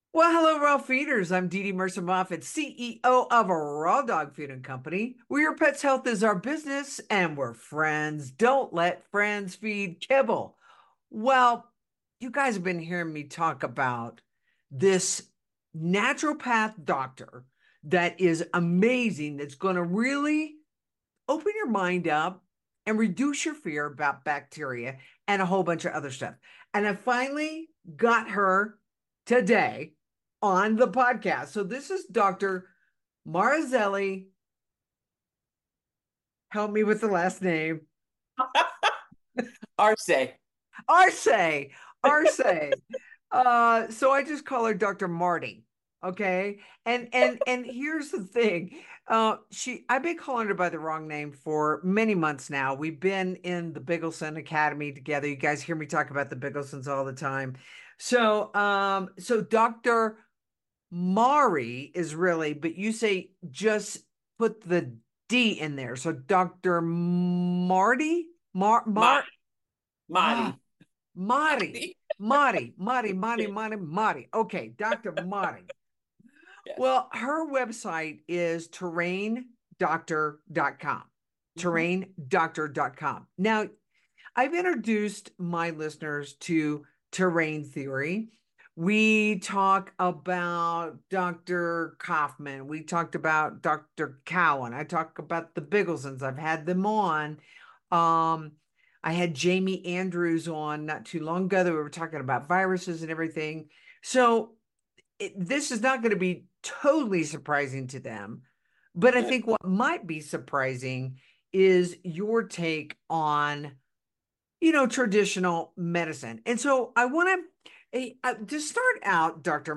Well, hello, raw feeders. I'm Dee Dee Mercer Moffat, CEO of a Raw Dog Food Company, where your pet's health is our business and we're friends. Don't let friends feed kibble. Well, you guys have been hearing me talk about this naturopath doctor that is amazing, that's going to really open your mind up and reduce your fear about bacteria and a whole bunch of other stuff. And I finally got her today on the podcast. So this is Dr. Marazelli. Help me with the last name. Arce. Arce. Arce. So I just call her Dr. Marty. Okay. And here's the thing. I've been calling her by the wrong name for many months now. We've been in the Biggleson Academy together. You guys hear me talk about the Bigglesons all the time. So Dr. Mari is really, but you say just put the D in there. So Dr. Marty? Mari. Ah, Mari. Mari. Mari. Mari. Okay, Dr. Mari. Yes. Well, her website is terraindoctor.com. Mhm. Terraindoctor.com. Now, I've introduced my listeners to terrain theory. We talk about Dr. Kaufman. We talked about Dr. Cowan. I talk about the Bigglesons. I've had them on. Um, I had Jamie Andrews on not too long ago that we were talking about viruses and everything. So this is not going to be totally surprising to them. But I think what might be surprising is your take on traditional medicine. And so I want to start out, Dr.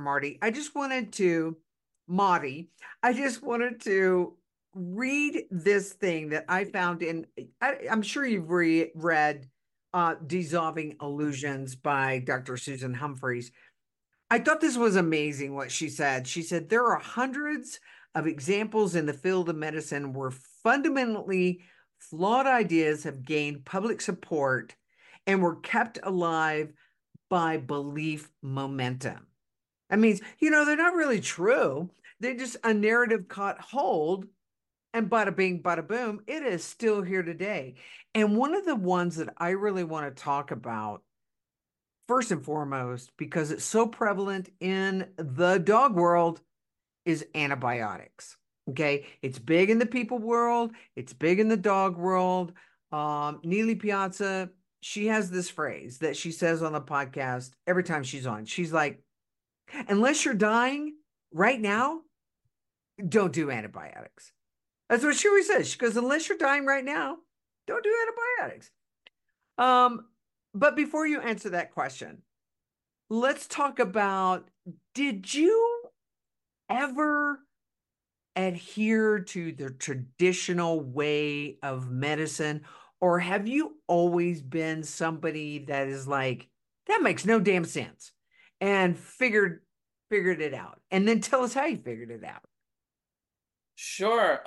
Marty, I just wanted to read this thing that I found I'm sure you've read Dissolving Illusions by Dr. Susan Humphreys. I thought this was amazing what she said. She said there are hundreds of examples in the field of medicine where fundamentally flawed ideas have gained public support and were kept alive by belief momentum. That means, they're not really true. They just a narrative caught hold and bada bing, bada boom, it is still here today. And one of the ones that I really want to talk about first and foremost, because it's so prevalent in the dog world, is antibiotics. Okay. It's big in the people world, it's big in the dog world. Neely Piazza, she has this phrase that she says on the podcast every time she's on. She's like, unless you're dying right now, don't do antibiotics. That's what she always says. She goes, unless you're dying right now, don't do antibiotics. Um, but before you answer that question, let's talk about, did you ever adhere to the traditional way of medicine, or have you always been somebody that is like, that makes no damn sense, and figured it out? And then tell us how you figured it out. Sure.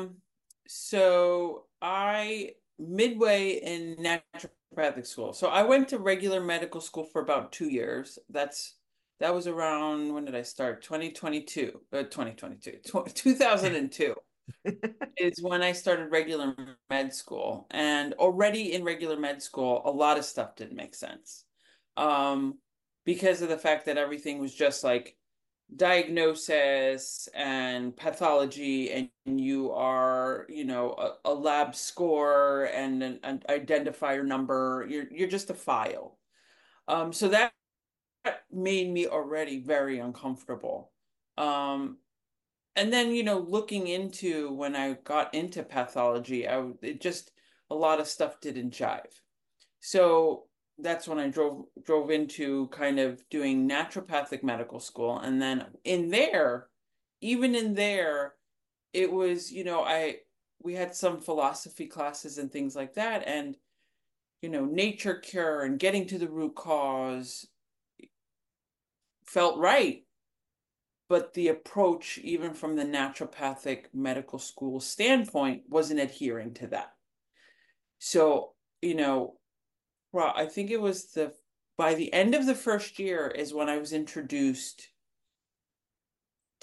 So I midway in naturopathic school. So I went to regular medical school for about 2 years. That was around when did I start? 2022, 2022, 2002 is when I started regular med school. And already in regular med school, a lot of stuff didn't make sense. Um, because of the fact that everything was just like diagnosis and pathology, and you are, a lab score and an identifier number. You're just a file. So that made me already very uncomfortable. And then, looking into when I got into pathology, it just a lot of stuff didn't jive. So that's when I drove into kind of doing naturopathic medical school. And then even in there, it was, I we had some philosophy classes and things like that. And, nature cure and getting to the root cause felt right. But the approach, even from the naturopathic medical school standpoint, wasn't adhering to that. So, I think it was by the end of the first year is when I was introduced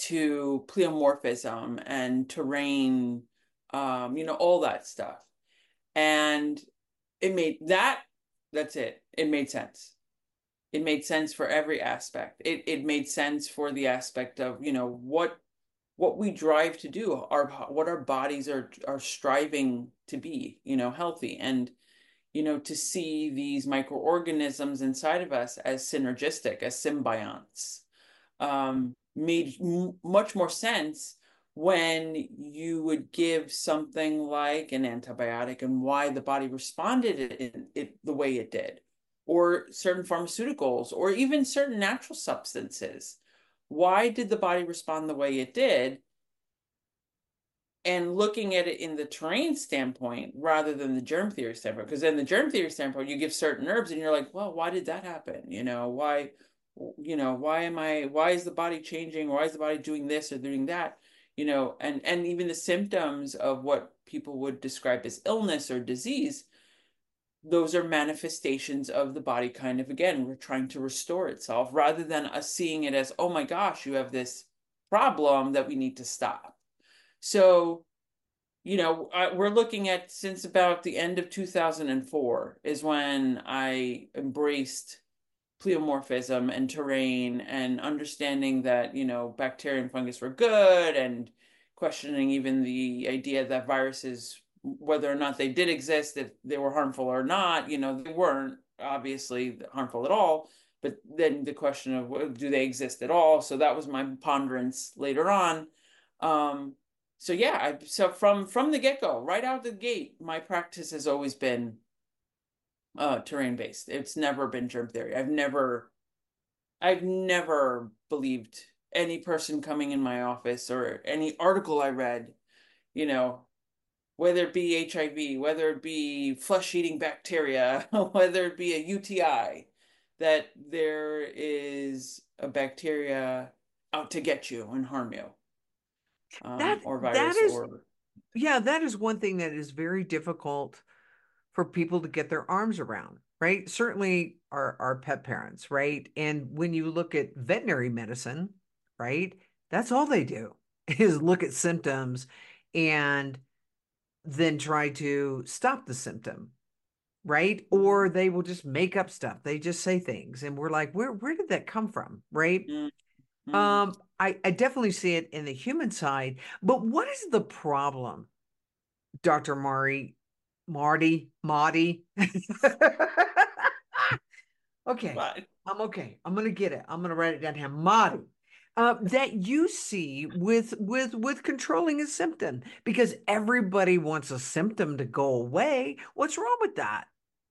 to pleomorphism and terrain, all that stuff. And it made that's it. It made sense. It made sense for every aspect. It made sense for the aspect of, what we drive to do, what our bodies are striving to be, healthy. And, to see these microorganisms inside of us as synergistic, as symbionts, made much more sense when you would give something like an antibiotic and why the body responded it the way it did, or certain pharmaceuticals, or even certain natural substances. Why did the body respond the way it did? And looking at it in the terrain standpoint rather than the germ theory standpoint, because in the germ theory standpoint, you give certain herbs and you're like, well, why did that happen? Why is the body changing? Why is the body doing this or doing that? And even the symptoms of what people would describe as illness or disease, those are manifestations of the body kind of, again, we're trying to restore itself rather than us seeing it as, oh my gosh, you have this problem that we need to stop. So, we're looking at, since about the end of 2004 is when I embraced pleomorphism and terrain and understanding that, bacteria and fungus were good, and questioning even the idea that viruses, whether or not they did exist, if they were harmful or not, they weren't obviously harmful at all. But then the question of, well, do they exist at all? So that was my ponderance later on. So yeah, so from the get-go, right out the gate, my practice has always been terrain based. It's never been germ theory. I've never believed any person coming in my office or any article I read, you know, whether it be HIV, whether it be flesh-eating bacteria, whether it be a UTI, that there is a bacteria out to get you and harm you, or That virus, is, or yeah, that is one thing that is very difficult for people to get their arms around, right? Certainly our pet parents, right? And when you look at veterinary medicine, right, that's all they do is look at symptoms and then try to stop the symptom, right? Or they will just make up stuff. They just say things and we're like, where did that come from, right? mm-hmm. I definitely see it in the human side, but what is the problem, Dr. Marty? Okay, But I'm okay. I'm gonna get it. I'm gonna write it down here. Marty. That you see with controlling a symptom because everybody wants a symptom to go away. What's wrong with that?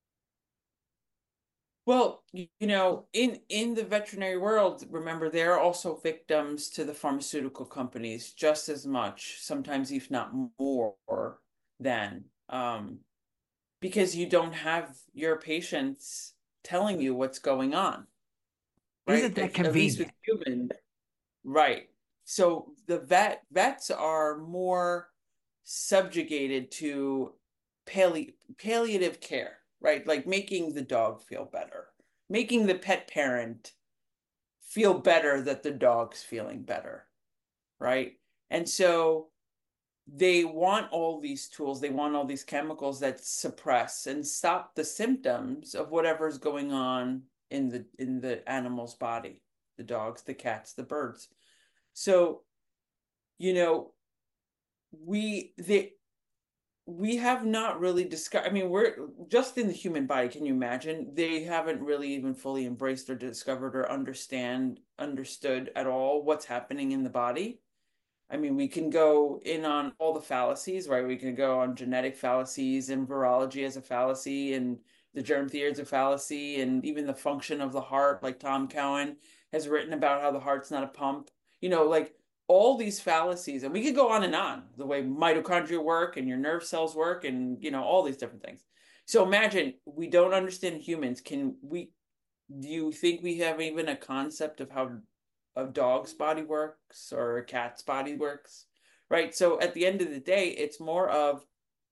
Well, in the veterinary world, remember, they're also victims to the pharmaceutical companies just as much, sometimes if not more than, because you don't have your patients telling you what's going on, right? Isn't that At least with convenient? humans, right? So the vets are more subjugated to palliative care, right? Like making the dog feel better, making the pet parent feel better that the dog's feeling better, right? And so they want all these tools, they want all these chemicals that suppress and stop the symptoms of whatever's going on in the animal's body, the dogs, the cats, the birds. So, you know, we they we have not really discovered. I mean, we're just in the human body. Can you imagine? They haven't really even fully embraced or discovered or understood at all what's happening in the body. I mean, we can go in on all the fallacies, right? We can go on genetic fallacies and virology as a fallacy and the germ theory as a fallacy and even the function of the heart, like Tom Cowan has written about how the heart's not a pump. Like all these fallacies, and we could go on, the way mitochondria work and your nerve cells work and, all these different things. So imagine we don't understand humans. Do you think we have even a concept of how a dog's body works or a cat's body works, right? So at the end of the day, it's more of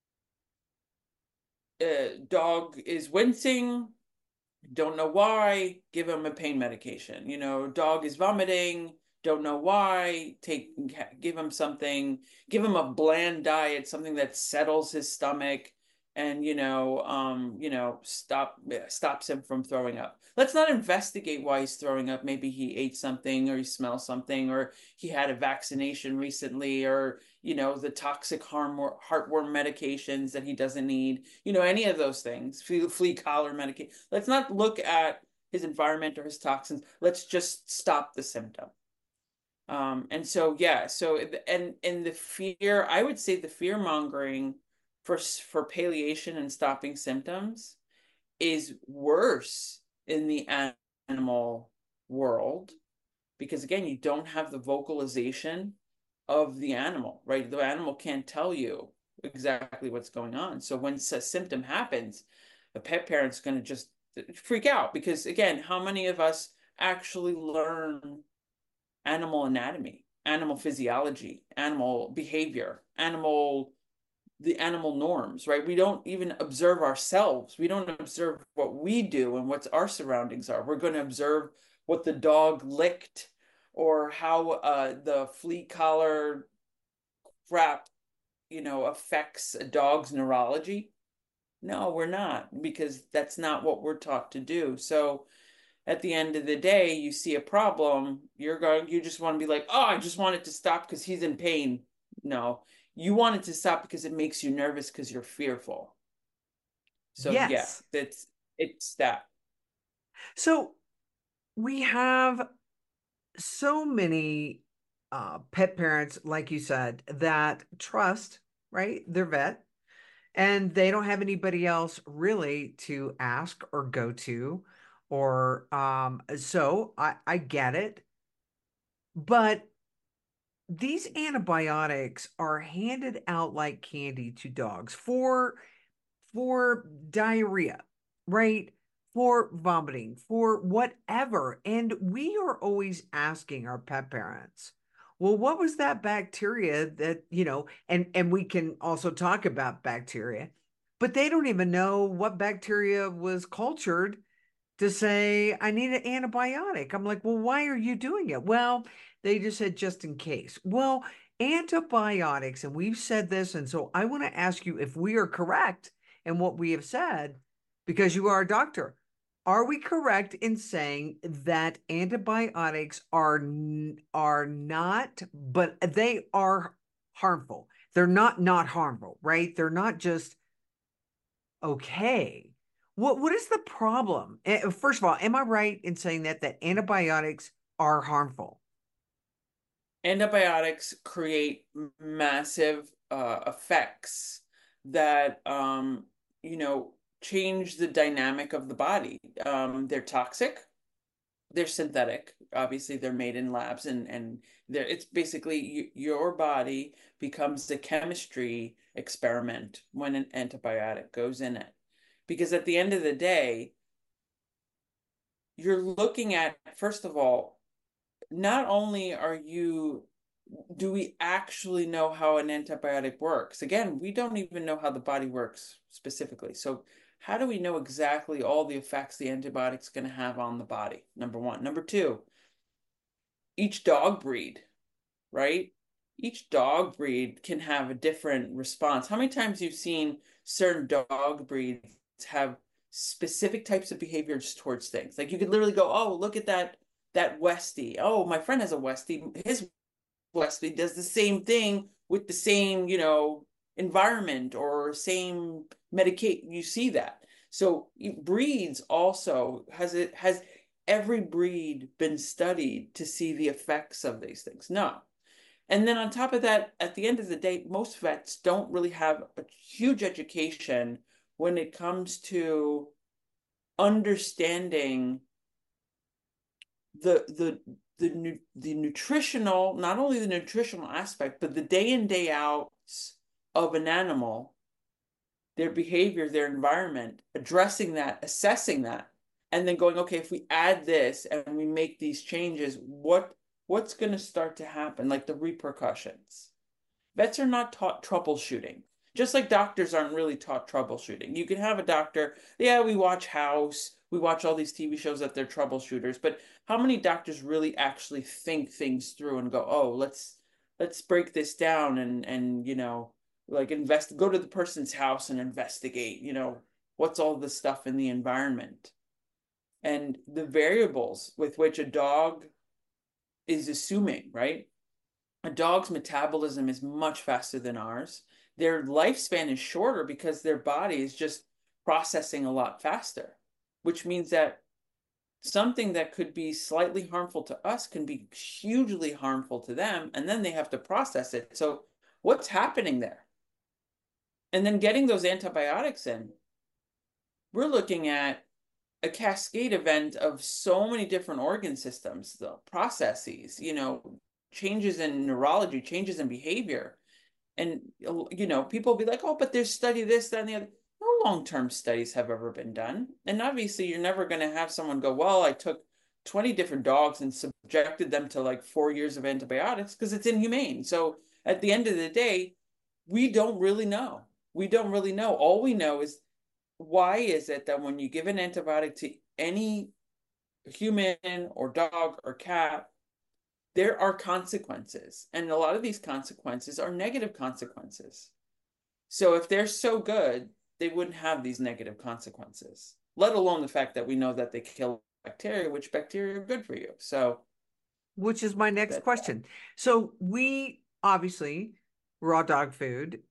dog is wincing, don't know why, give him a pain medication. Dog is vomiting, don't know why, give him something, give him a bland diet, something that settles his stomach and stops him from throwing up. Let's not investigate why he's throwing up. Maybe he ate something or he smells something or he had a vaccination recently or the toxic heartworm medications that he doesn't need, any of those things, flea collar medication. Let's not look at his environment or his toxins. Let's just stop the symptom. And so yeah, and the fear, I would say the fear mongering for palliation and stopping symptoms is worse in the animal world because again, you don't have the vocalization of the animal, right? The animal can't tell you exactly what's going on. So when a symptom happens, the pet parent's going to just freak out because again, how many of us actually learn animal anatomy, animal physiology, animal behavior, the animal norms, right? We don't even observe ourselves. We don't observe what we do and what our surroundings are. We're going to observe what the dog licked or how the flea collar crap, affects a dog's neurology. No, we're not, because that's not what we're taught to do. So at the end of the day, you see a problem, you just want to be like, oh, I just want it to stop because he's in pain. No, you want it to stop because it makes you nervous because you're fearful. So yeah, Yes. it's that. So we have so many pet parents, like you said, that trust, right, their vet, and they don't have anybody else really to ask or go to, or so I get it, but these antibiotics are handed out like candy to dogs for diarrhea, right? For vomiting, for whatever. And we are always asking our pet parents, well, what was that bacteria that, and we can also talk about bacteria, but they don't even know what bacteria was cultured to say, I need an antibiotic. I'm like, well, why are you doing it? Well, they just said just in case. Well, antibiotics, and we've said this, and so I want to ask you if we are correct in what we have said, because you are a doctor. Are we correct in saying that antibiotics are not, but they are harmful? They're not harmful, right? They're not just okay. What is the problem? First of all, am I right in saying that antibiotics are harmful? Antibiotics create massive effects that you know change the dynamic of the body. They're toxic, they're synthetic. Obviously, they're made in labs, and it's basically your body becomes a chemistry experiment when an antibiotic goes in it. Because at the end of the day, you're looking at, first of all, not only do we actually know how an antibiotic works? Again, we don't even know how the body works specifically. So how do we know exactly all the effects the antibiotic's going to have on the body? Number one. Number two, each dog breed, right? Each dog breed can have a different response. How many times you've seen certain dog breeds have specific types of behaviors towards things? Like you could literally go, "Oh, look at that Westie. Oh, my friend has a Westie. His Westie does the same thing with the same, environment or same medicate. You see that. So breeds also has every breed been studied to see the effects of these things? No. And then on top of that, at the end of the day, most vets don't really have a huge education when it comes to understanding the the the nutritional, not only the nutritional aspect, but the day in, day outs of an animal, their behavior, their environment, addressing that, assessing that, and then going, okay, if we add this and we make these changes, what's going to start to happen? Like the repercussions. Vets are not taught troubleshooting. Just like doctors aren't really taught troubleshooting. You can have a doctor, yeah, we watch House, we watch all these TV shows that they're troubleshooters, but how many doctors really actually think things through and go, oh, let's break this down and like go to the person's house and investigate, what's all the stuff in the environment and the variables with which a dog is assuming, right? A dog's metabolism is much faster than ours. Their lifespan is shorter because their body is just processing a lot faster, which means that something that could be slightly harmful to us can be hugely harmful to them, and then they have to process it. So, what's happening there? And then getting those antibiotics in, we're looking at a cascade event of so many different organ systems, the processes, changes in neurology, changes in behavior. And, people will be like, oh, but there's study this, that, and the other. No long-term studies have ever been done. And obviously, you're never going to have someone go, well, I took 20 different dogs and subjected them to like 4 years of antibiotics because it's inhumane. So at the end of the day, we don't really know. We don't really know. All we know is why is it that when you give an antibiotic to any human or dog or cat, there are consequences. And a lot of these consequences are negative consequences. So if they're so good, they wouldn't have these negative consequences, let alone the fact that we know that they kill bacteria, which bacteria are good for you. So, which is my next question. So we obviously raw dog food.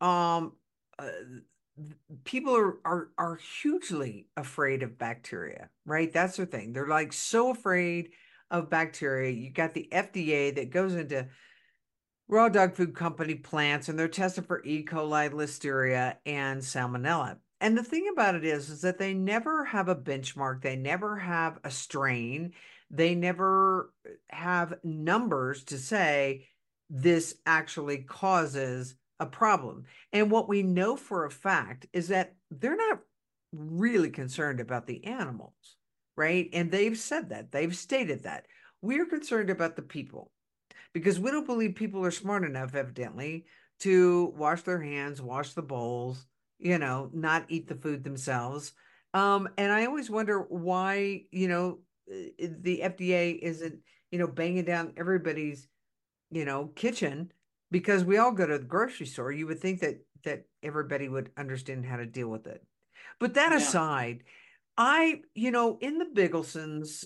People are hugely afraid of bacteria, right? That's the thing. They're like so afraid of bacteria. You got the FDA that goes into raw dog food company plants and they're tested for E. coli, Listeria, and Salmonella. And the thing about it is that they never have a benchmark. They never have a strain. They never have numbers to say this actually causes a problem. And what we know for a fact is that they're not really concerned about the animals, right? And they've said that, they've stated that. We're concerned about the people because we don't believe people are smart enough, evidently, to wash their hands, wash the bowls, not eat the food themselves. And I always wonder why, the FDA isn't, banging down everybody's, kitchen because we all go to the grocery store. You would think that everybody would understand how to deal with it. But that yeah. aside, in the Bigelsons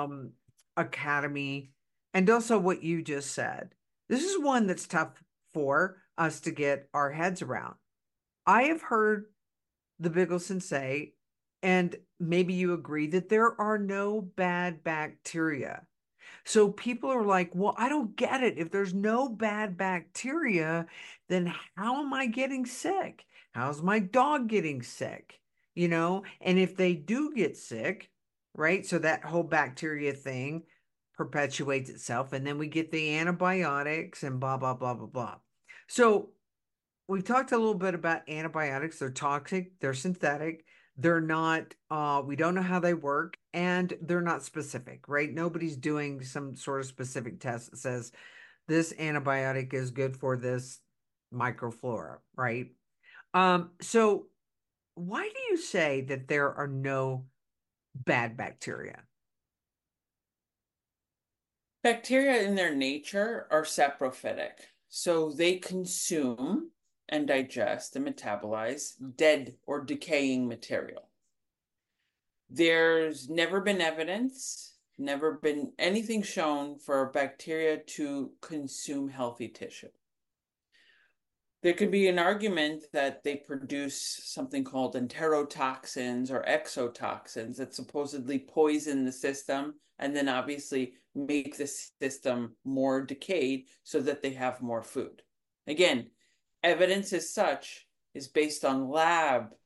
Academy, and also what you just said, this is one that's tough for us to get our heads around. I have heard the Bigelson say, and maybe you agree, that there are no bad bacteria. So people are like, well, I don't get it. If there's no bad bacteria, then how am I getting sick? How's my dog getting sick? And if they do get sick, right? So that whole bacteria thing perpetuates itself, and then we get the antibiotics and blah, blah, blah, blah, blah. So we've talked a little bit about antibiotics. They're toxic, they're synthetic, they're not, we don't know how they work, and they're not specific, right? Nobody's doing some sort of specific test that says this antibiotic is good for this microflora, right? So why do you say that there are no bad bacteria? Bacteria in their nature are saprophytic. So they consume and digest and metabolize dead or decaying material. There's never been evidence, never been anything shown for bacteria to consume healthy tissue. There could be an argument that they produce something called enterotoxins or exotoxins that supposedly poison the system and then obviously make the system more decayed so that they have more food. Again, evidence as such is based on lab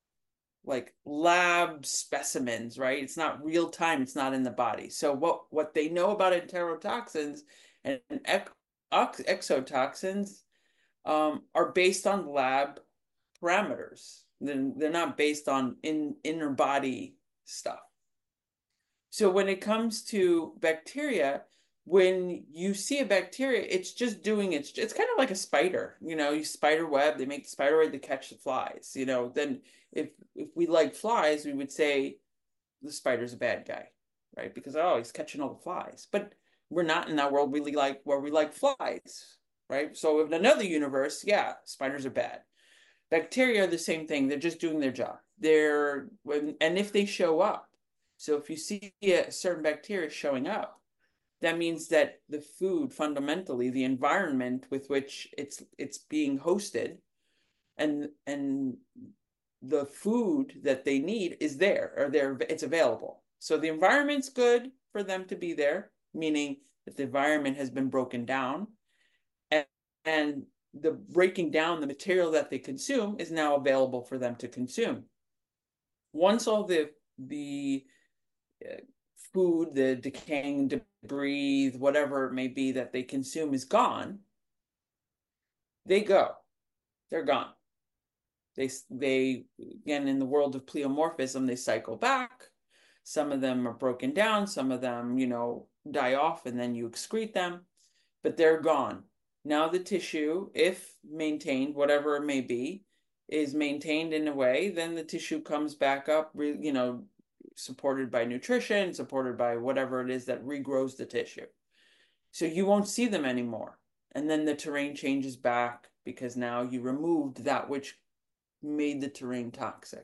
specimens, right? It's not real time, it's not in the body. So what they know about enterotoxins and exotoxins are based on lab parameters. They're not based on inner body stuff. So when it comes to bacteria, when you see a bacteria, it's just doing it's kind of like a spider, you spider web, they make the spider web to catch the flies, then if we like flies, we would say the spider's a bad guy, right? Because oh, he's catching all the flies. But we're not in that world really like where we like flies, right? So in another universe, yeah, spiders are bad. Bacteria are the same thing. They're just doing their job. And if they show up, so if you see a certain bacteria showing up, that means that the food, fundamentally, the environment with which it's being hosted, and the food that they need is there, or it's available. So the environment's good for them to be there, meaning that the environment has been broken down, and, and the breaking down the material that they consume is now available for them to consume. Once all the uh, food, the decaying debris, whatever it may be that they consume is gone, they go. They're gone. They again, in the world of pleomorphism, they cycle back. Some of them are broken down, some of them, die off and then you excrete them, but they're gone. Now the tissue, if maintained, whatever it may be, is maintained in a way, then the tissue comes back up, supported by nutrition, supported by whatever it is that regrows the tissue. So you won't see them anymore. And then the terrain changes back because now you removed that which made the terrain toxic.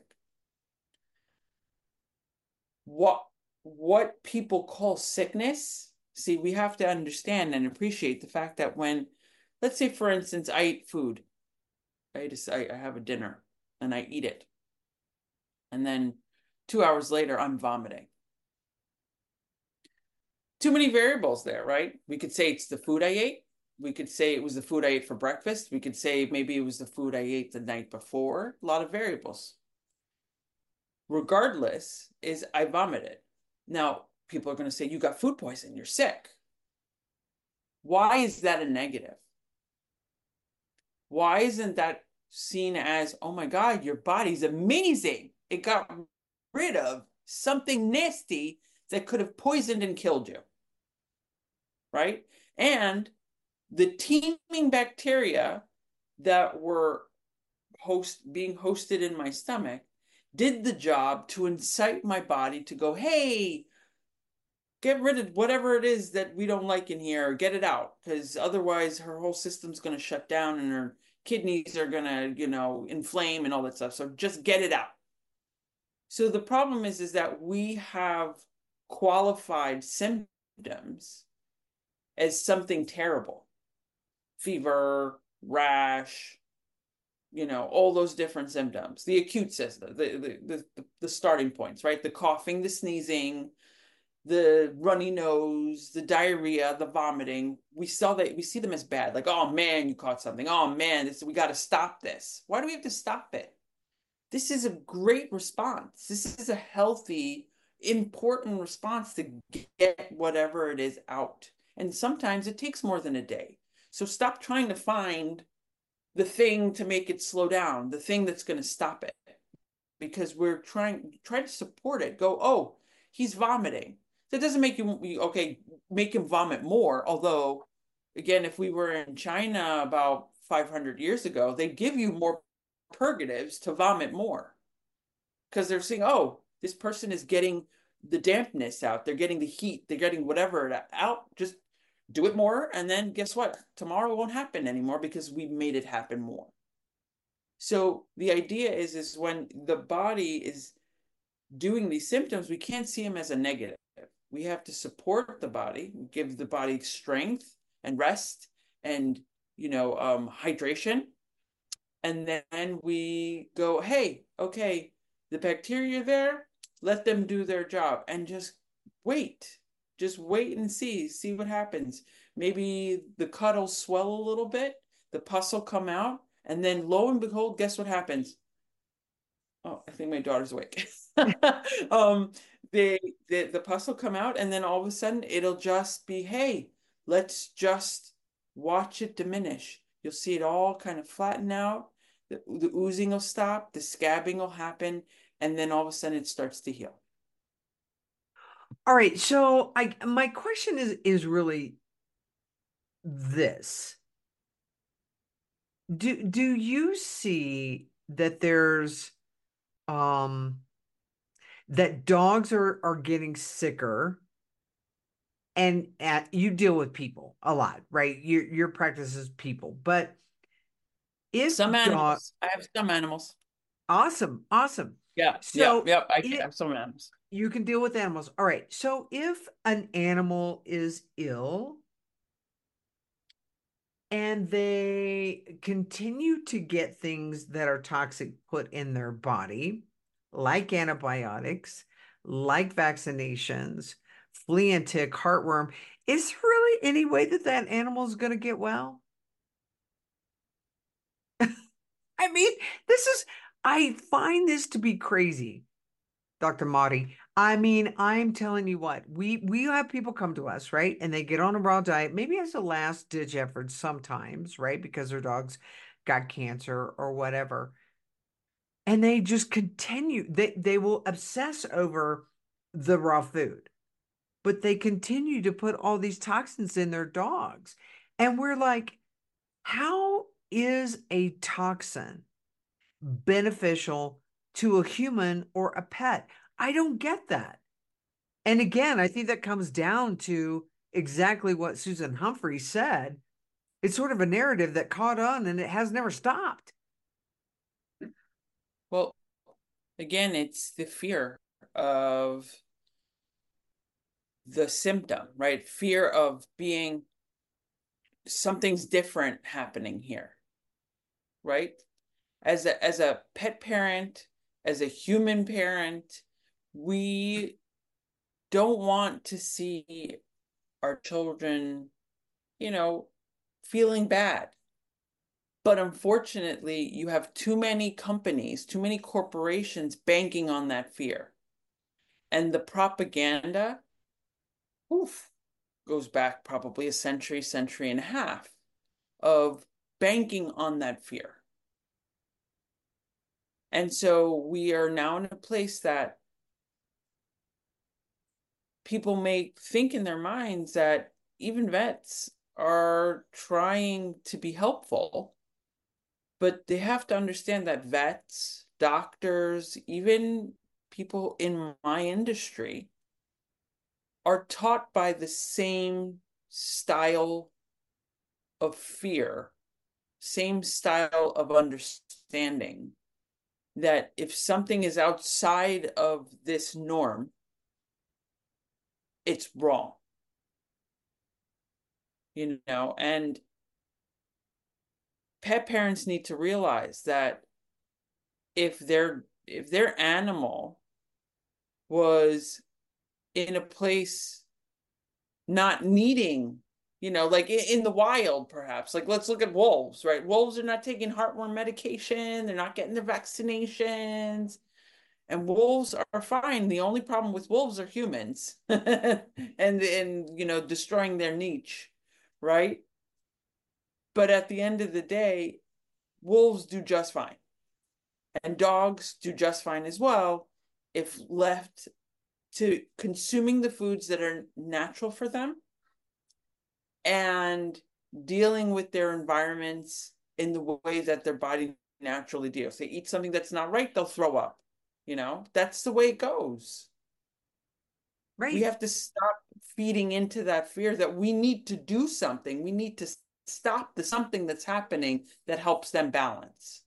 What people call sickness, see, we have to understand and appreciate the fact that when, let's say, for instance, I eat food, I have a dinner and I eat it, and then 2 hours later I'm vomiting. Too many variables there, right? We could say it's the food I ate. We could say it was the food I ate for breakfast. We could say maybe it was the food I ate the night before. A lot of variables. Regardless, is I vomited. Now, people are going to say, you got food poisoning, you're sick. Why is that a negative? Why isn't that seen as, oh my God, your body's amazing? It got rid of something nasty that could have poisoned and killed you, right? And the teeming bacteria that were being hosted in my stomach did the job to incite my body to go, hey, get rid of whatever it is that we don't like in here, get it out, because otherwise her whole system's going to shut down and her kidneys are going to, inflame and all that stuff. So just get it out. So the problem is that we have qualified symptoms as something terrible. Fever, rash, all those different symptoms. The acute system, the starting points, right? The coughing, the sneezing, the runny nose, the diarrhea, the vomiting. We see them as bad. Like, oh man, you caught something. Oh man, we got to stop this. Why do we have to stop it? This is a great response. This is a healthy, important response to get whatever it is out. And sometimes it takes more than a day. So stop trying to find the thing to make it slow down, the thing that's going to stop it. Because we're trying to support it. Go, oh, he's vomiting. That doesn't make make him vomit more. Although, again, if we were in China about 500 years ago, they'd give you more purgatives to vomit more. Because they're saying, oh, this person is getting the dampness out. They're getting the heat. They're getting whatever out. Just do it more. And then guess what? Tomorrow won't happen anymore because we made it happen more. So the idea is when the body is doing these symptoms, we can't see them as a negative. We have to support the body, give the body strength and rest and, hydration. And then we go, hey, okay, the bacteria there, let them do their job and just wait. Just wait and see what happens. Maybe the cut will swell a little bit, the pus will come out, and then lo and behold, guess what happens? Oh, I think my daughter's awake. The pus will come out, and then all of a sudden it'll just be, hey, let's just watch it diminish. You'll see it all kind of flatten out. The oozing will stop, the scabbing will happen, and then all of a sudden it starts to heal. All right, so my question is really this. Do you see that there's that dogs are getting sicker, and you deal with people a lot, right? Your practice is people, but if Some dog, animals. I have some animals. awesome, awesome. Yeah, yeah, So yeah. I it have some animals. you can deal with animals. All right. So if an animal is ill and they continue to get things that are toxic put in their body, like antibiotics, like vaccinations, flea and tick, heartworm, is there really any way that that animal is going to get well? I mean, this is, I find this to be crazy, Dr. Mahdi. I mean, I'm telling you what, we have people come to us, right? And they get on a raw diet, maybe as a last ditch effort sometimes, right? Because their dogs got cancer or whatever. And they just continue, they will obsess over the raw food, but they continue to put all these toxins in their dogs. And we're like, how is a toxin beneficial to a human or a pet? I don't get that. And again, I think that comes down to exactly what Susan Humphrey said. It's sort of a narrative that caught on and it has never stopped. Well, again, it's the fear of the symptom, right? Fear of being something's different happening here, right? As a pet parent, as a human parent, we don't want to see our children, you know, feeling bad. But unfortunately, you have too many companies, too many corporations banking on that fear. And the propaganda, oof, goes back probably a century, century and a half of banking on that fear. And so we are now in a place that people may think in their minds that even vets are trying to be helpful, but they have to understand that vets, doctors, even people in my industry are taught by the same style of fear, same style of understanding that if something is outside of this norm, it's wrong, and pet parents need to realize that if their animal was in a place not needing, like in the wild, perhaps. Like, let's look at wolves, right? Wolves are not taking heartworm medication, they're not getting their vaccinations, and wolves are fine. The only problem with wolves are humans and destroying their niche, right? But at the end of the day, wolves do just fine. And dogs do just fine as well if left to consuming the foods that are natural for them and dealing with their environments in the way that their body naturally deals. They eat something that's not right, they'll throw up. That's the way it goes. We Right. have to stop feeding into that fear that we need to do something. We need to stop the something that's happening that helps them balance.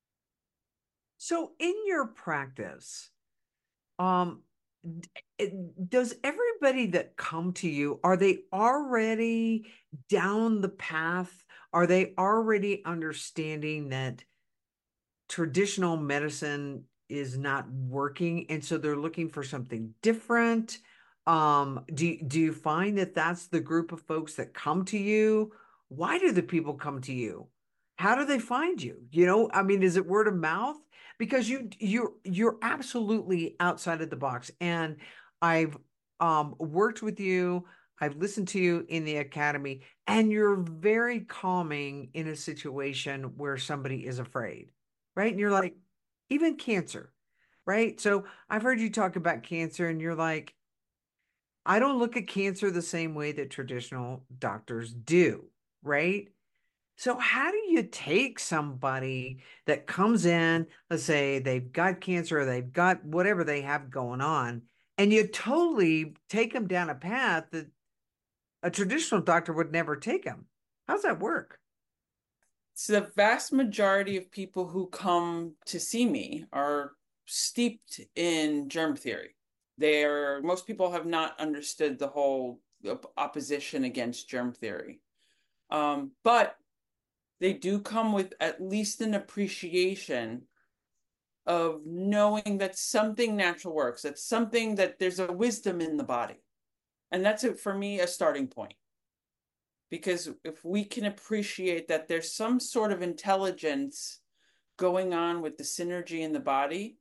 So in your practice, um, does everybody that come to you, are they already down the path? Are they already understanding that traditional medicine is not working and so they're looking for something different? Do you find that that's the group of folks that come to you? Why do the people come to you? How do they find you? I mean, is it word of mouth? Because you're absolutely outside of the box. And I've worked with you, I've listened to you in the academy, and you're very calming in a situation where somebody is afraid, right? And you're like, even cancer, right? So I've heard you talk about cancer, and you're like, I don't look at cancer the same way that traditional doctors do, right? So how do you take somebody that comes in, let's say they've got cancer or they've got whatever they have going on, and you totally take them down a path that a traditional doctor would never take them? How's that work? So the vast majority of people who come to see me are steeped in germ theory. Most people have not understood the whole opposition against germ theory. But they do come with at least an appreciation of knowing that something natural works, that something that there's a wisdom in the body. And that's for me a starting point. Because if we can appreciate that there's some sort of intelligence going on with the synergy in the body,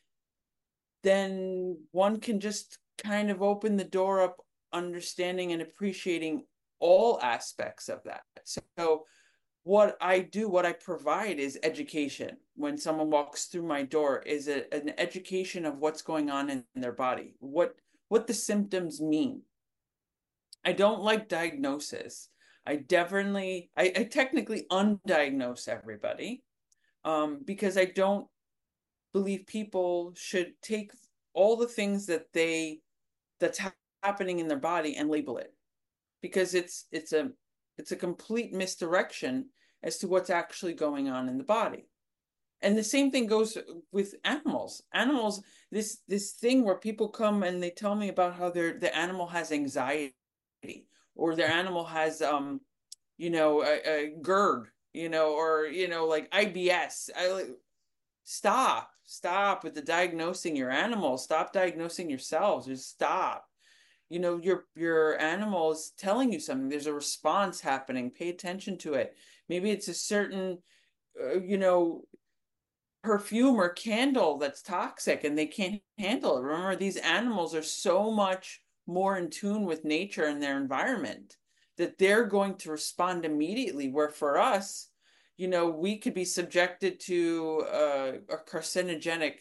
then one can just kind of open the door up, understanding and appreciating all aspects of that. So what I do, what I provide is education. When someone walks through my door, is an education of what's going on in their body, what the symptoms mean. I don't like diagnosis. I technically undiagnose everybody, because I don't believe people should take all the things that's happening in their body and label it, because it's a complete misdirection as to what's actually going on in the body. And the same thing goes with animals. Animals, this thing where people come and they tell me about how the animal has anxiety, or their animal has a GERD, or like IBS. Stop with the diagnosing your animal. Stop diagnosing yourselves. Just stop. Your animal is telling you something. There's a response happening. Pay attention to it. Maybe it's a certain perfume or candle that's toxic and they can't handle it. Remember, these animals are so much more in tune with nature and their environment that they're going to respond immediately, where for us, we could be subjected to a carcinogenic,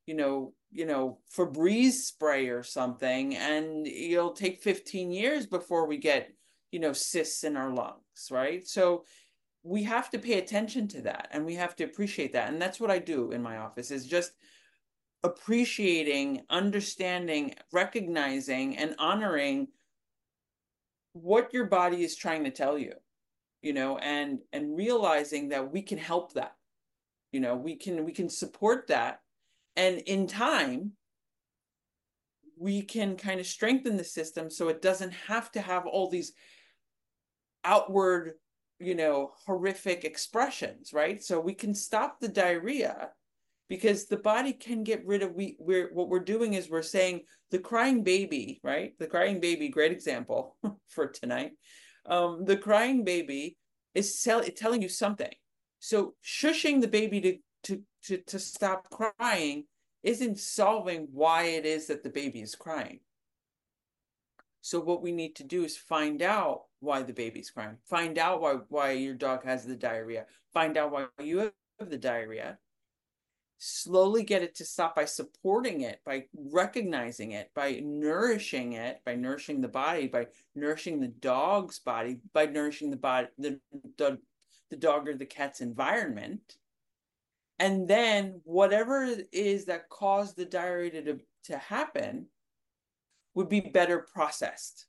Febreze spray or something, and it'll take 15 years before we get, cysts in our lungs, right? So we have to pay attention to that, and we have to appreciate that. And that's what I do in my office, is just appreciating, understanding, recognizing, and honoring what your body is trying to tell you, and realizing that we can help that. We can support that, and in time we can kind of strengthen the system so it doesn't have to have all these outward, horrific expressions, right? So we can stop the diarrhea, because the body can get rid of, what we're doing is we're saying the crying baby, right? The crying baby, great example for tonight. The crying baby is telling you something. So shushing the baby to stop crying isn't solving why it is that the baby is crying. So what we need to do is find out why the baby's crying. Find out why your dog has the diarrhea. Find out why you have the diarrhea. Slowly get it to stop by supporting it, by recognizing it, by nourishing it, by nourishing the body, by nourishing the dog's body, by nourishing the body, the dog or the cat's environment. And then whatever it is that caused the diarrhea to happen would be better processed,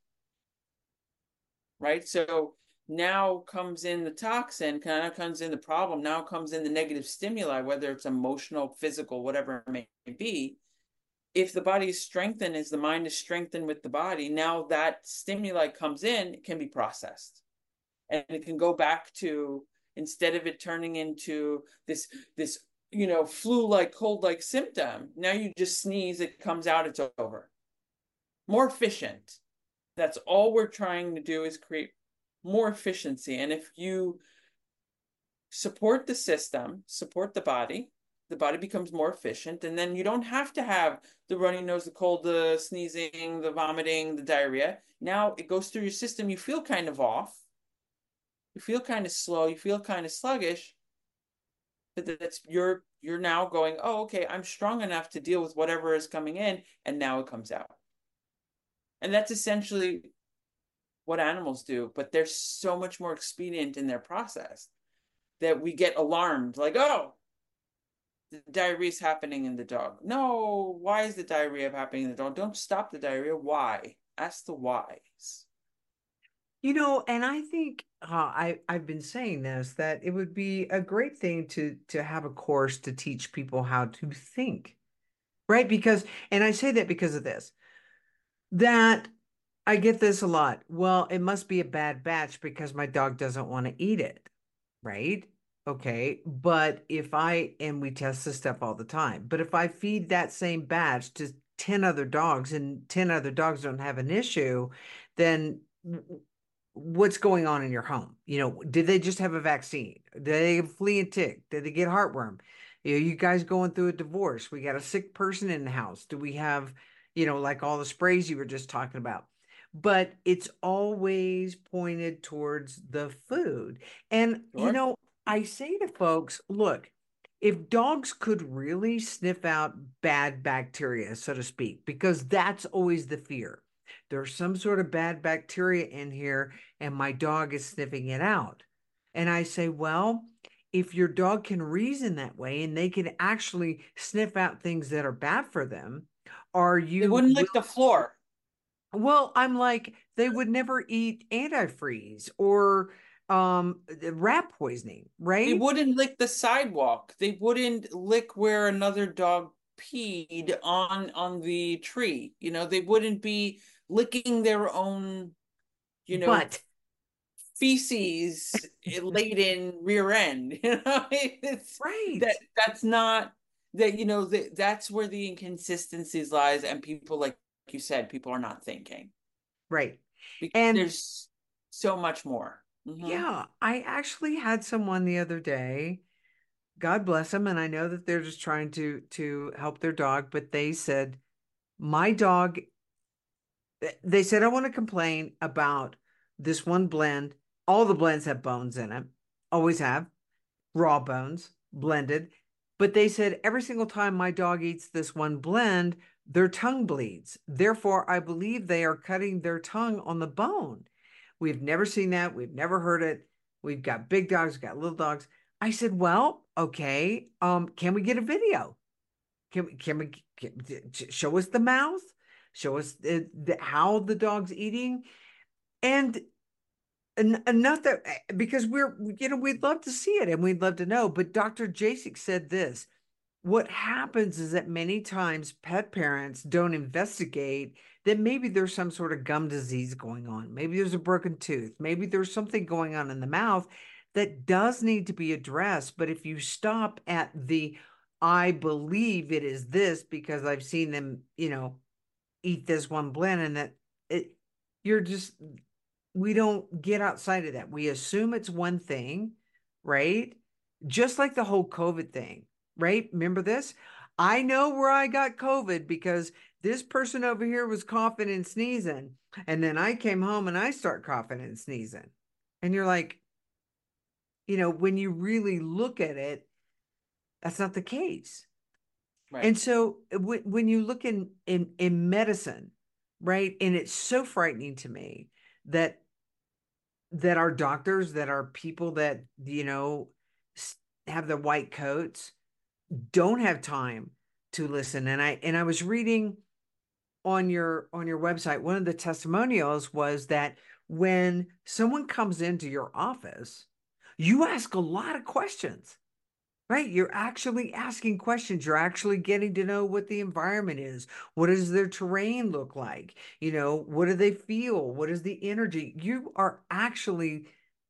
right? So now comes in the toxin, kind of comes in the problem, now comes in the negative stimuli, whether it's emotional, physical, whatever it may be. If the body is strengthened, as the mind is strengthened with the body, now that stimuli comes in, it can be processed. And it can go back to, instead of it turning into this flu-like, cold-like symptom, now you just sneeze, it comes out, it's over. More efficient. That's all we're trying to do, is create more efficiency. And if you support the system, support the body becomes more efficient. And then you don't have to have the runny nose, the cold, the sneezing, the vomiting, the diarrhea. Now it goes through your system. You feel kind of off. You feel kind of slow. You feel kind of sluggish. But you're now going, oh, okay, I'm strong enough to deal with whatever is coming in. And now it comes out. And that's essentially what animals do, but they're so much more expedient in their process that we get alarmed, like, oh, the diarrhea is happening in the dog. No, why is the diarrhea happening in the dog? Don't stop the diarrhea. Why? Ask the whys. And I think I've been saying this, that it would be a great thing to have a course to teach people how to think, right? Because, and I say that because of this, that I get this a lot. Well, it must be a bad batch because my dog doesn't want to eat it, right? Okay, but if I, and we test this stuff all the time, but if I feed that same batch to 10 other dogs and 10 other dogs don't have an issue, then what's going on in your home? Did they just have a vaccine? Did they have flea and tick? Did they get heartworm? You guys going through a divorce? We got a sick person in the house. Do we have, like all the sprays you were just talking about? But it's always pointed towards the food. And, Sure. I say to folks, look, if dogs could really sniff out bad bacteria, so to speak, because that's always the fear. There's some sort of bad bacteria in here, and my dog is sniffing it out. And I say, well, if your dog can reason that way and they can actually sniff out things that are bad for them, are They you wouldn't lick will? the floor. Well, I'm like, they would never eat antifreeze or rat poisoning, They right? wouldn't lick the sidewalk. They wouldn't lick where another dog peed on the tree. They wouldn't be licking their own, you know, But feces laden rear end. It's right, that's not that, that's where the inconsistencies lies, and people, like you said, people are not thinking right. because And there's so much more. yeah, I actually had someone the other day, God bless them, and I know that they're just trying to help their dog, but they said, my dog, they said, I want to complain about this one blend. All the blends have bones in it, always have raw bones, blended. But they said every single time my dog eats this one blend, their tongue bleeds. Therefore, I believe they are cutting their tongue on the bone. We've never seen that. We've never heard it. We've got big dogs, we've got little dogs. I said, well, okay. Can we get a video? Show us the mouth? Show us how the dog's eating? And not that, because we'd love to see it and we'd love to know. But Dr. Jasek said this: what happens is that many times pet parents don't investigate that maybe there's some sort of gum disease going on. Maybe there's a broken tooth. Maybe there's something going on in the mouth that does need to be addressed. But if you stop at I believe it is this because I've seen them, eat this one blend, and that it, you're just, we don't get outside of that. We assume it's one thing, right? Just like the whole COVID thing, right? Remember this? I know where I got COVID because this person over here was coughing and sneezing. And then I came home and I start coughing and sneezing. And you're like, when you really look at it, that's not the case. Right. And so when you look in medicine, right? And it's so frightening to me that our doctors, that are people that, have the white coats, don't have time to listen. And I was reading on your website, one of the testimonials was that when someone comes into your office, you ask a lot of questions. Right. You're actually asking questions. You're actually getting to know what the environment is. What does their terrain look like? What do they feel? What is the energy? You are actually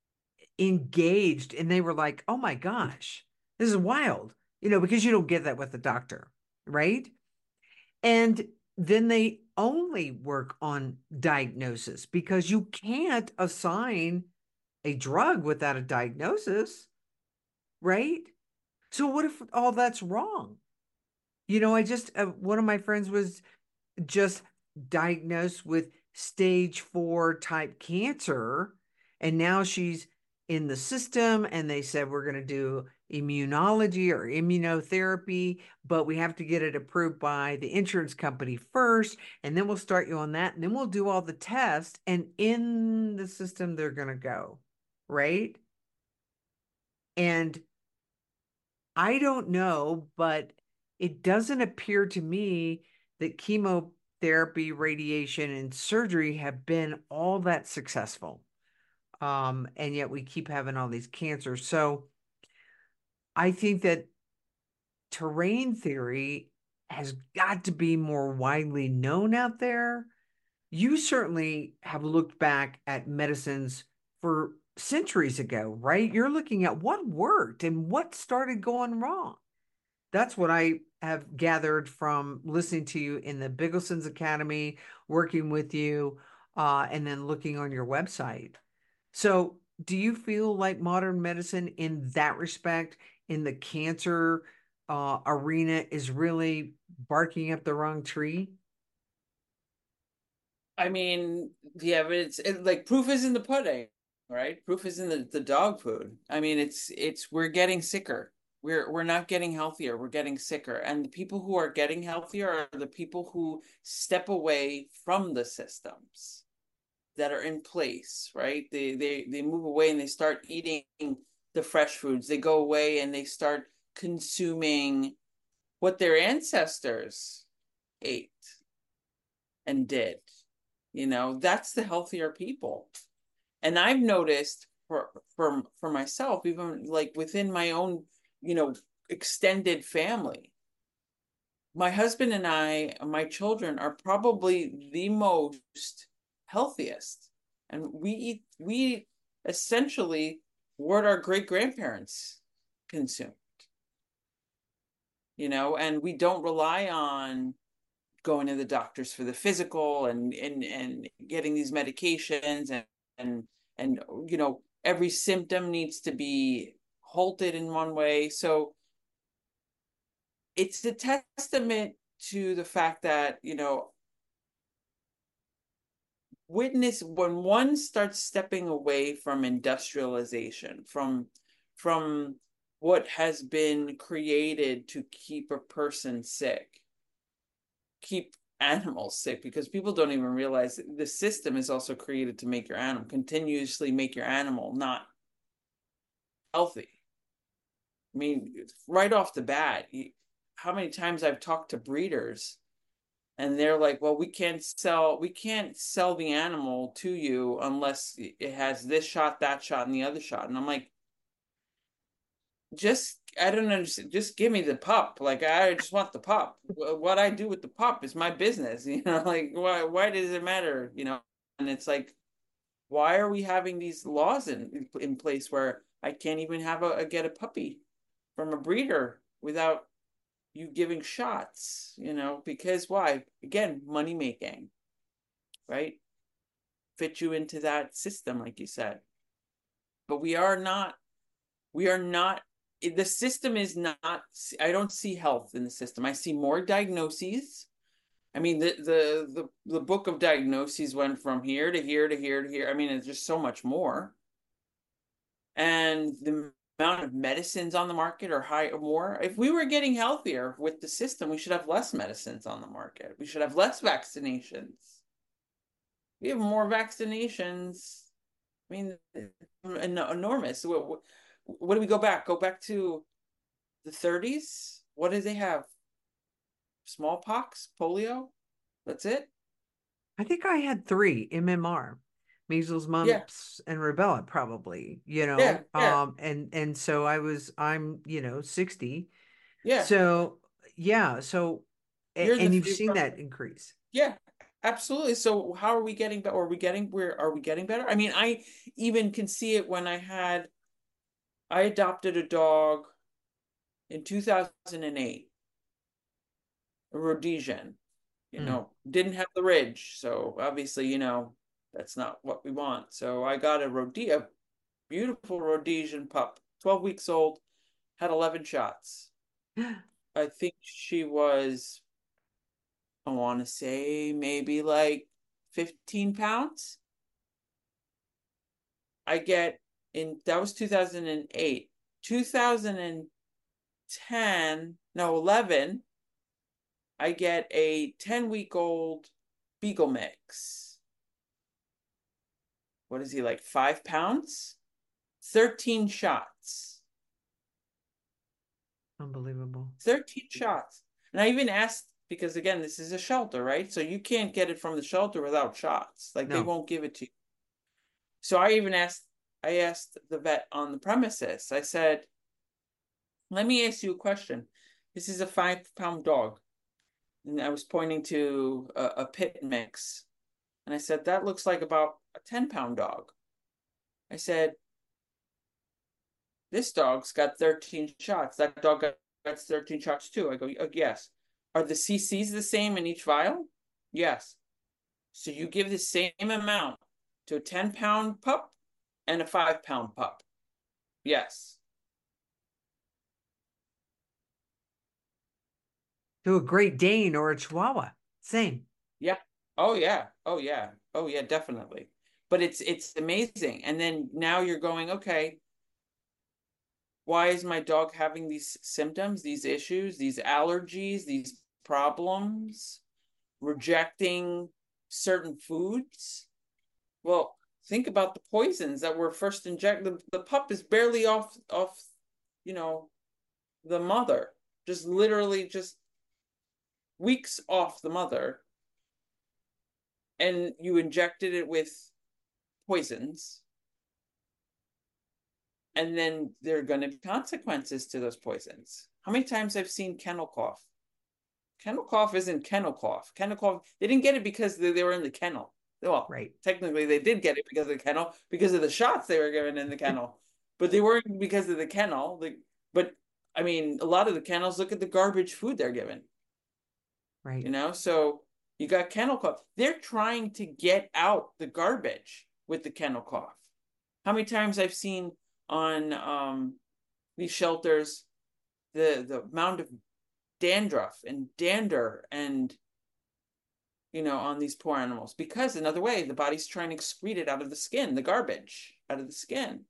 engaged. And they were like, oh my gosh, this is wild, because you don't get that with the doctor. Right. And then they only work on diagnosis because you can't assign a drug without a diagnosis. Right. So what if all that's wrong? I just, one of my friends was just diagnosed with stage 4 type cancer. And now she's in the system and they said, we're going to do immunology or immunotherapy, but we have to get it approved by the insurance company first, and then we'll start you on that, and then we'll do all the tests, and in the system they're going to go, right? And I don't know, but it doesn't appear to me that chemotherapy, radiation, and surgery have been all that successful. And yet we keep having all these cancers. So I think that terrain theory has got to be more widely known out there. You certainly have looked back at medicines for centuries ago, right? You're looking at what worked and what started going wrong. That's what I have gathered from listening to you in the Bigelson's Academy, working with you, and then looking on your website. So, do you feel like modern medicine in that respect, in the cancer arena, is really barking up the wrong tree? I mean, the evidence, like proof is in the pudding, right? Proof is in the dog food. I mean, we're getting sicker. We're not getting healthier. We're getting sicker. And the people who are getting healthier are the people who step away from the systems that are in place, right? They move away and they start eating the fresh foods. They go away and they start consuming what their ancestors ate and did. That's the healthier people. And I've noticed for myself, even like within my own, extended family, my husband and I, my children are probably the most healthiest. And we essentially what our great grandparents consumed, and we don't rely on going to the doctors for the physical and getting these medications and every symptom needs to be halted in one way. So it's a testament to the fact that witness when one starts stepping away from industrialization, from what has been created to keep a person sick, keep animals sick, because people don't even realize that the system is also created to make your animal continuously make your animal not healthy. I mean, right off the bat, how many times I've talked to breeders and they're like, well, we can't sell the animal to you unless it has this shot, that shot, and the other shot. And I'm like, just I don't understand. Just give me the pup. Like I just want the pup. What I do with the pup is my business. Like why does it matter? And it's like, why are we having these laws in place where I can't even have get a puppy from a breeder without you giving shots? Because why? Again, money making, right? Fit you into that system, like you said. But we are not the system is not. I don't see health in the system. I see more diagnoses. I mean, the book of diagnoses went from here to here to here to here. I mean, it's just so much more. And the amount of medicines on the market are high or more. If we were getting healthier with the system, we should have less medicines on the market. We should have less vaccinations. We have more vaccinations. I mean, enormous. What do we go back? Go back to the 30s? What did they have? Smallpox, polio? That's it? I think I had three MMR, measles, Yeah, mumps, and rubella, probably, yeah, yeah. and so I'm 60. Yeah. So yeah, so You're and the you've you're seen from that increase. Yeah, absolutely. So how are we getting better? Are we getting better? I mean, I even can see it when I adopted a dog in 2008, a Rhodesian, Mm. didn't have the ridge. So obviously, that's not what we want. So I got a beautiful Rhodesian pup, 12 weeks old, had 11 shots. I think she was, I want to say maybe like 15 pounds. I get in That was 2008. 2010, no, 11, I get a 10-week-old Beagle mix. What is he, like 5 pounds? 13 shots. Unbelievable. 13 shots. And I even asked, because again, this is a shelter, right? So you can't get it from the shelter without shots. Like they No. won't give it to you. So I asked the vet on the premises. I said, let me ask you a question. This is a 5 pound dog. And I was pointing to a pit mix. And I said, that looks like about a 10-pound dog. I said, this dog's got 13 shots. That dog got 13 shots too. I go, oh, yes. Are the CCs the same in each vial? Yes. So you give the same amount to a 10-pound pup and a 5-pound pup. Yes. To a Great Dane or a Chihuahua. Same. Yeah. Oh yeah. Oh yeah. Oh yeah, definitely. But it's amazing. And then now you're going, okay, why is my dog having these symptoms, these issues, these allergies, these problems, rejecting certain foods? Well, think about the poisons that were first injected. The pup is barely off, you know, the mother, just literally just weeks off the mother, and you injected it with poisons, and then there are going to be consequences to those poisons. How many times I've seen kennel cough? Kennel cough isn't kennel cough. Kennel cough, they didn't get it because they were in the kennel. Well, Right. technically they did get it because of the kennel, because of the shots they were given in the kennel, but they weren't because of the kennel. But I mean, a lot of the kennels, look at the garbage food they're given, Right. so you got kennel cough. They're trying to get out the garbage with the kennel cough. How many times I've seen on these shelters the amount of dandruff and dander and on these poor animals, because another way the body's trying to excrete it out of the skin, the garbage out of the skin,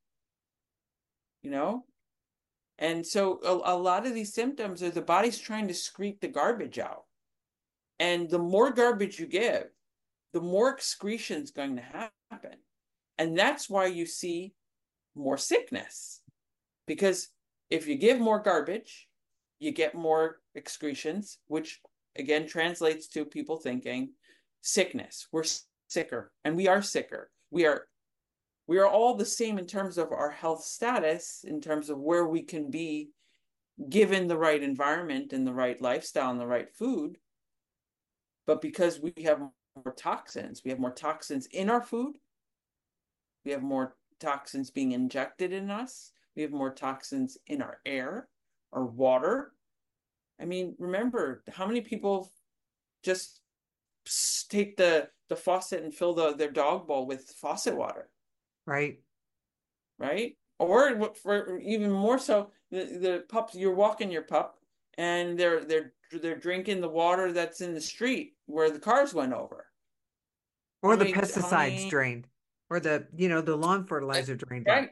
you know and so a lot of these symptoms are the body's trying to excrete the garbage out, and the more garbage you give, the more excretion is going to happen, and that's why you see more sickness, because if you give more garbage, you get more excretions, which again translates to people thinking sickness. We're sicker, and we are sicker. We are all the same in terms of our health status, in terms of where we can be given the right environment and the right lifestyle and the right food. But because we have more toxins, we have more toxins in our food, we have more toxins being injected in us, we have more toxins in our air, our water. I mean, remember how many people just take the faucet and fill their dog bowl with faucet water, Right. right? Or for even more so, the pups, you're walking your pup and they're drinking the water that's in the street where the cars went over. Or How the many how pesticides many drained, or the lawn fertilizer drained out. Right?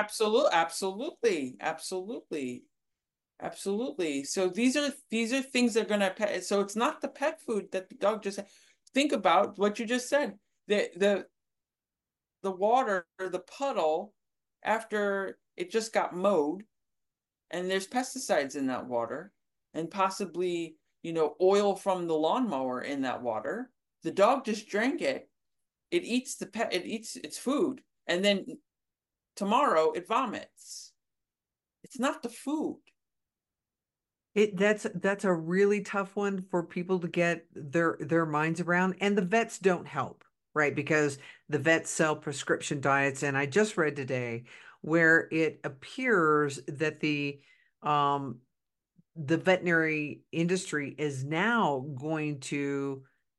Absolutely. So these are things that are gonna so it's not the pet food that the dog just think about what you just said. The water, the puddle, after it just got mowed, and there's pesticides in that water, and possibly, oil from the lawnmower in that water. The dog just drank it. It eats its food, and then tomorrow it vomits. It's not the food. That's a really tough one for people to get their minds around, and the vets don't help, right? Because the vets sell prescription diets, and I just read today where it appears that the veterinary industry is now going to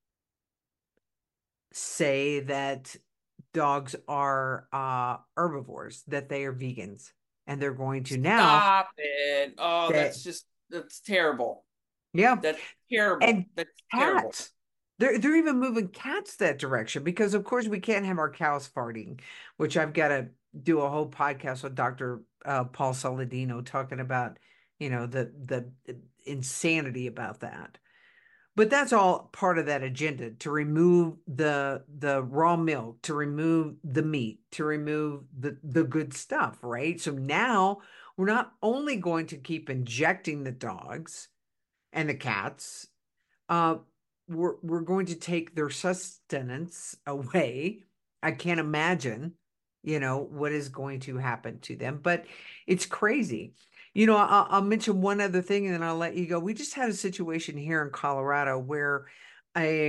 say that dogs are herbivores, that they are vegans, and they're going to now Stop it. Oh, that that's terrible. yeah, That's terrible. and That's terrible. cats. They're even moving cats that direction because of course we can't have our cows farting, which I've got to do a whole podcast with Dr. Paul Saladino talking about, the insanity about that. But that's all part of that agenda to remove the raw milk, to remove the meat, to remove the good stuff, right? So now we're not only going to keep injecting the dogs and the cats, uh, we're going to take their sustenance away. I can't imagine, what is going to happen to them, but it's crazy. I'll mention one other thing and then I'll let you go. We just had a situation here in Colorado where a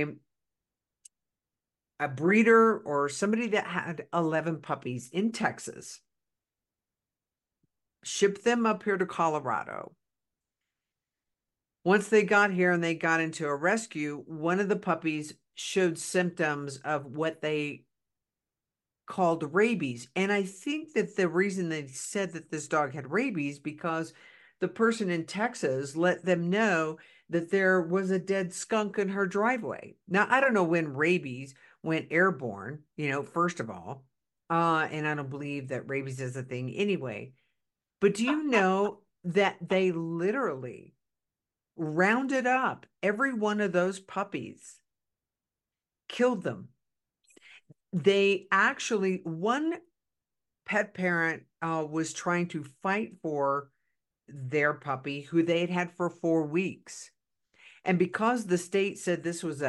a breeder or somebody that had 11 puppies in Texas shipped them up here to Colorado. Once they got here and they got into a rescue, one of the puppies showed symptoms of what they called rabies. And I think that the reason they said that this dog had rabies because the person in Texas let them know that there was a dead skunk in her driveway. Now, I don't know when rabies went airborne, first of all. And I don't believe that rabies is a thing anyway. But do you know that they literally rounded up every one of those puppies, killed them? They actually, one pet parent was trying to fight for their puppy who they had had for 4 weeks. And because the state said this was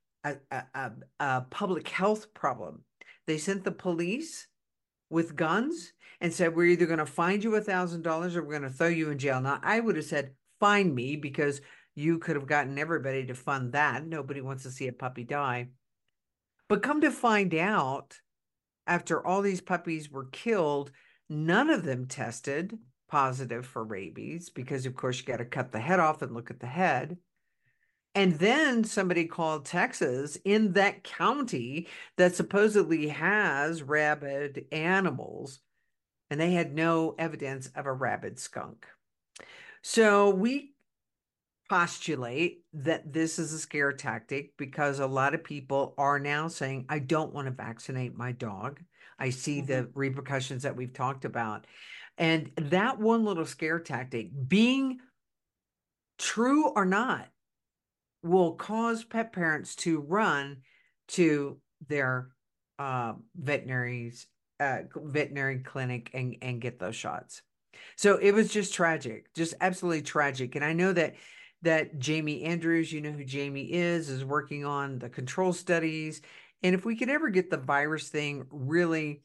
a public health problem, they sent the police with guns and said, we're either going to find you $1,000 or we're going to throw you in jail. Now, I would have said, find me because you could have gotten everybody to fund that. Nobody wants to see a puppy die. But come to find out, after all these puppies were killed, none of them tested positive for rabies because, of course, you got to cut the head off and look at the head. And then somebody called Texas in that county that supposedly has rabid animals, and they had no evidence of a rabid skunk. So we postulate that this is a scare tactic because a lot of people are now saying, I don't want to vaccinate my dog. I see Mhm. the repercussions that we've talked about. And that one little scare tactic, being true or not, will cause pet parents to run to their veterinary clinic and get those shots. So it was just tragic, just absolutely tragic. And I know that Jamie Andrews, you know who Jamie is working on the control studies. And if we could ever get the virus thing really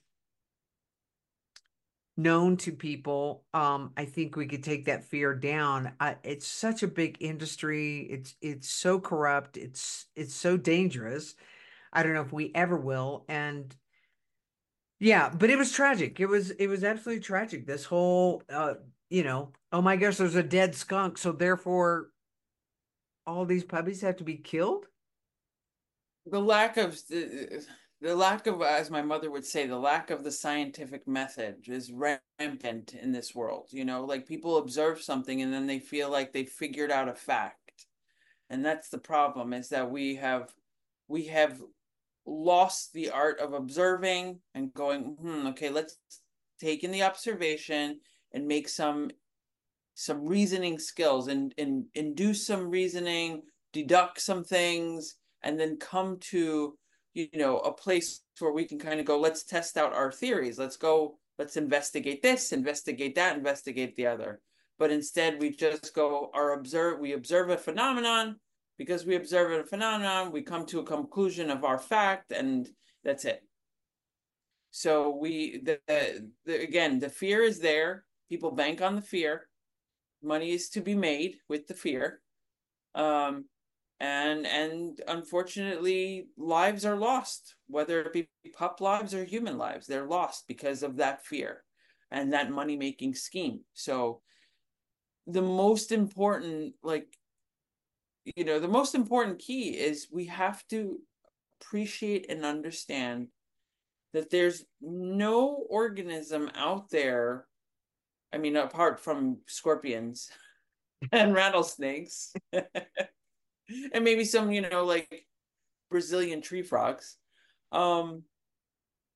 known to people, I think we could take that fear down. It's such a big industry. It's so corrupt. It's so dangerous. I don't know if we ever will. And yeah, but it was tragic. It was absolutely tragic. This whole oh my gosh, there's a dead skunk, so therefore all these puppies have to be killed. The lack of, as my mother would say, the lack of the scientific method is rampant in this world. Like people observe something and then they feel like they figured out a fact. And that's the problem, is that we have lost the art of observing and going, okay, let's take in the observation and make some reasoning skills and induce some reasoning, deduct some things, and then come to a place where we can kind of go, let's test out our theories. Let's investigate this, investigate that, investigate the other. But instead we just go we observe a phenomenon. Because we observe a phenomenon, we come to a conclusion of our fact, and that's it. So again, the fear is there. People bank on the fear. Money is to be made with the fear. Um, and unfortunately, lives are lost, whether it be pup lives or human lives. They're lost because of that fear and that money making scheme. So the most important, the most important key is we have to appreciate and understand that there's no organism out there. I mean, apart from scorpions and rattlesnakes, and maybe some, like Brazilian tree frogs. Um,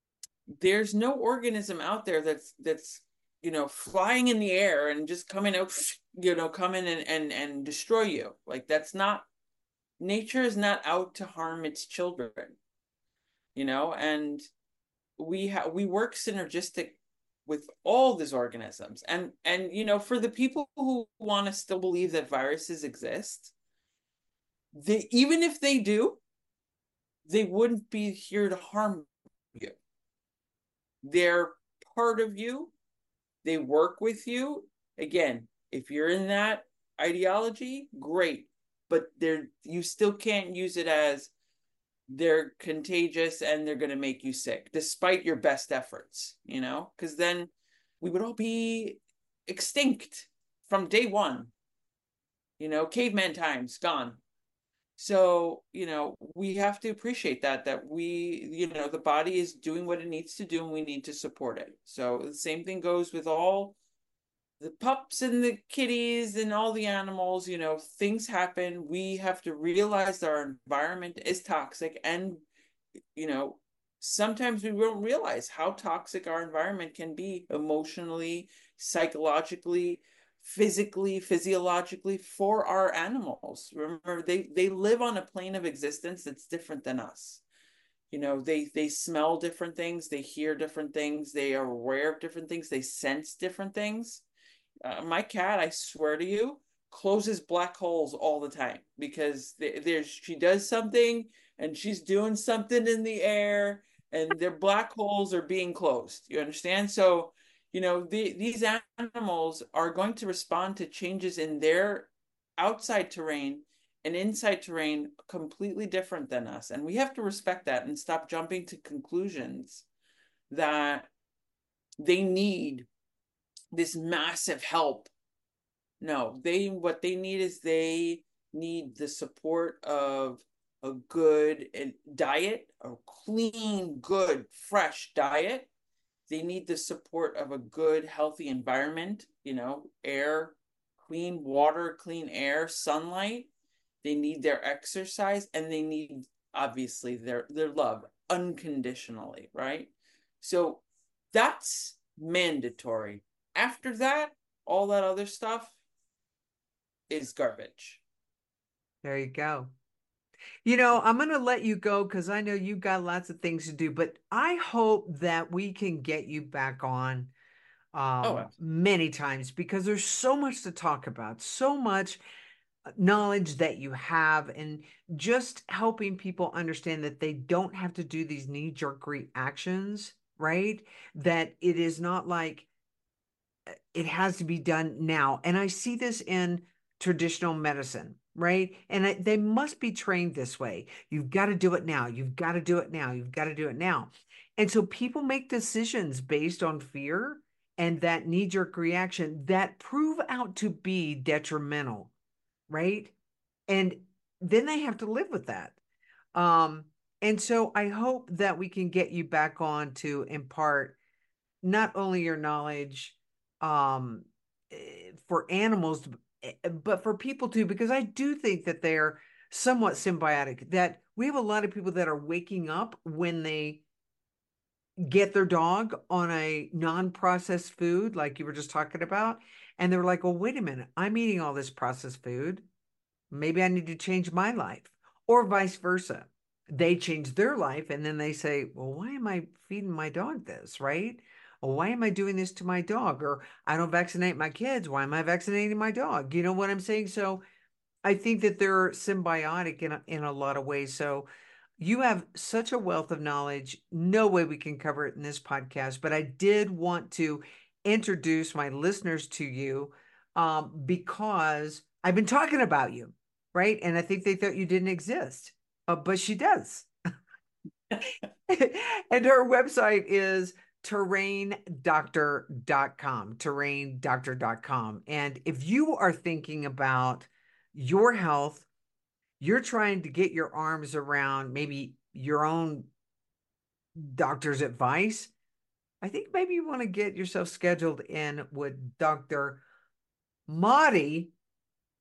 there's no organism out there that's flying in the air and just coming out, come in and destroy you. Like, that's not, nature is not out to harm its children, and we work synergistic with all these organisms. And for the people who want to still believe that viruses exist, even if they do, they wouldn't be here to harm you. They're part of you. They work with you. Again, if you're in that ideology, great. But you still can't use it as they're contagious and they're going to make you sick, despite your best efforts, because then we would all be extinct from day one, caveman times gone. So, we have to appreciate that the body is doing what it needs to do and we need to support it. So the same thing goes with all the pups and the kitties and all the animals. Things happen. We have to realize that our environment is toxic, and you know sometimes we don't realize how toxic our environment can be emotionally, psychologically, physically, physiologically, for our animals. Remember, they live on a plane of existence that's different than us. They smell different things, they hear different things, they are aware of different things, they sense different things. My cat, I swear to you, closes black holes all the time because she does something and she's doing something in the air, and their black holes are being closed. You understand? So, these animals are going to respond to changes in their outside terrain and inside terrain completely different than us. And we have to respect that and stop jumping to conclusions that they need this massive help. No, what they need is they need the support of a good diet, a clean, good, fresh diet. They need the support of a good, healthy environment, air, clean water, clean air, sunlight. They need their exercise, and they need, obviously, their love unconditionally, right? So that's mandatory. After that, all that other stuff is garbage. There you go. I'm going to let you go because I know you've got lots of things to do, but I hope that we can get you back on Oh, many times because there's so much to talk about, so much knowledge that you have, and just helping people understand that they don't have to do these knee-jerk reactions, right? That it is not like it has to be done now. And I see this in traditional medicine, right? And they must be trained this way. You've got to do it now. You've got to do it now. You've got to do it now. And so people make decisions based on fear and that knee-jerk reaction that prove out to be detrimental, right? And then they have to live with that. Um, and so I hope that we can get you back on to impart not only your knowledge um, for animals, but for people too, because I do think that they're somewhat symbiotic, that we have a lot of people that are waking up when they get their dog on a non-processed food, like you were just talking about. And they're like, well, wait a minute, I'm eating all this processed food. Maybe I need to change my life, or vice versa. They change their life and then they say, well, why am I feeding my dog this, right? Or why am I doing this to my dog? Or I don't vaccinate my kids. Why am I vaccinating my dog? You know what I'm saying? So I think that they're symbiotic in a lot of ways. So you have such a wealth of knowledge. No way we can cover it in this podcast, but I did want to introduce my listeners to you because I've been talking about you, right? And I think they thought you didn't exist, but she does. And her website is terraindoctor.com, terraindoctor.com. And if you are thinking about your health, you're trying to get your arms around maybe your own doctor's advice, I think maybe you want to get yourself scheduled in with Dr. Madi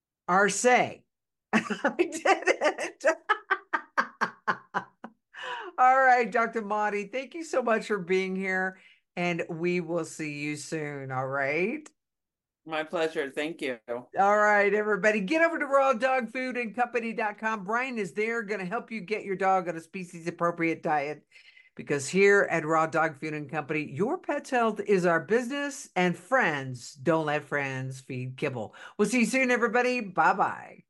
Arce. I did it. All right, Dr. Mahdi, thank you so much for being here, and we will see you soon. All right. My pleasure. Thank you. All right, everybody, get over to rawdogfoodandcompany.com. Brian is there, going to help you get your dog on a species appropriate diet because here at Raw Dog Food and Company, your pet's health is our business, and friends don't let friends feed kibble. We'll see you soon, everybody. Bye bye.